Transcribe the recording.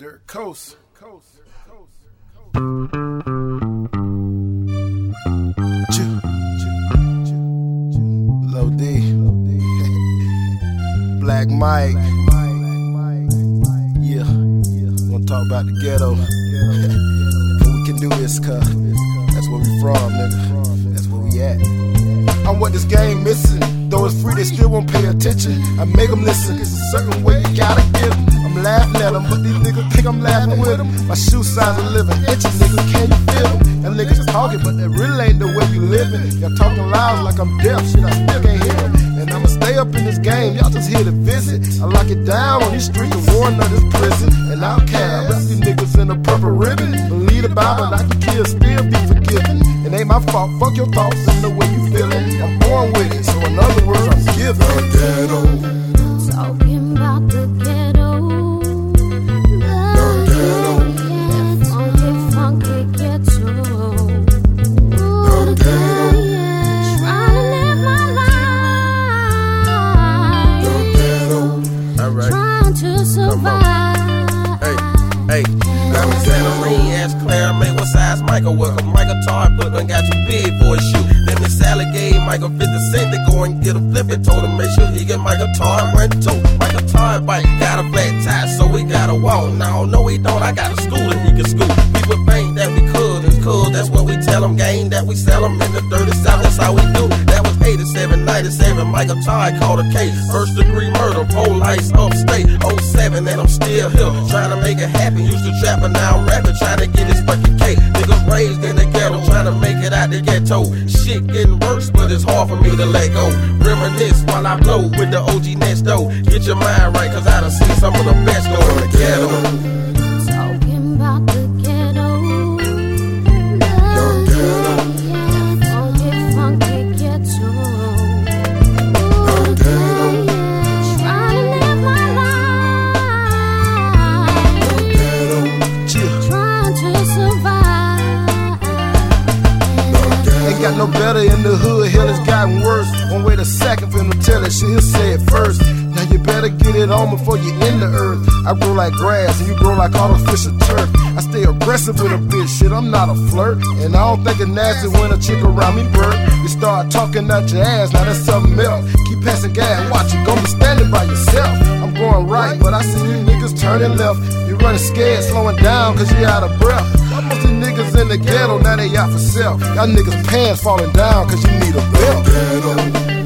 Dirt Coast. Low D. Black Mike. Yeah. Wanna talk about the ghetto. What we can do is, cuz that's where we from, nigga. That's where we at. I'm what this game missing. Though it's free, they still won't pay attention. I make them listen. It's a certain way you gotta give them. I'm laughing at them, but these niggas think I'm laughing with them. My shoe size are living inches, nigga, can you feel them? Them niggas talking, but that really ain't the way you living. Y'all talking loud like I'm deaf, shit, I still can't hear them. And I'ma stay up in this game, y'all just here to visit. I lock it down on these streets and warn of this prison. And I'll care, wrap these niggas in a purple ribbon. Believe the Bible, I can kill, still be forgiven. It ain't my fault, fuck your thoughts and the way you feeling. I'm born with it, so in other words, I'm giving. Talking about the ghetto. Michael Welcome, Michael Tar put done got too big for his shoe. Then Miss Sally gave Michael 50 cents to go and get a flip and told him make sure he get Michael Tar went to. Michael Tar bike got a flat tire, so we gotta walk. Now no he don't, I got a school and he can school. We would think that we could, it's cool, that's what we tell them. Game that we sell them in the dirty south, that's how we do. That was 87, 97, Michael Tar called a case. First degree murder, police upstate, 07, and I'm still here. Trying to make it happen, used to trap and now I'm rapping, trying to get his fucking cake. Niggas raised in the ghetto, trying to make it out the ghetto. Shit getting worse, but it's hard for me to let go. Reminisce while I blow with the OG next door. Get your mind right, cause I done seen some of the best go in the ghetto. Talking about the ghetto. Funky ghetto. Trying to live my life. Trying to survive. Ain't got no better in the hood, hell it's gotten worse. One way to second for him to tell it shit, he'll say it first. Now you better get it on before you in the earth. I grow like grass and you grow like artificial turf. I stay aggressive with a bitch, shit, I'm not a flirt. And I don't think it's nasty when a chick around me burp. You start talking out your ass, now that's something else. Keep passing gas, watch you gon' be standing by yourself. I'm going right, but I see you niggas turning left. You running scared, slowing down cause you out of breath. Most of these niggas in the ghetto, now they out for self. Y'all niggas pants falling down cause you need a belt.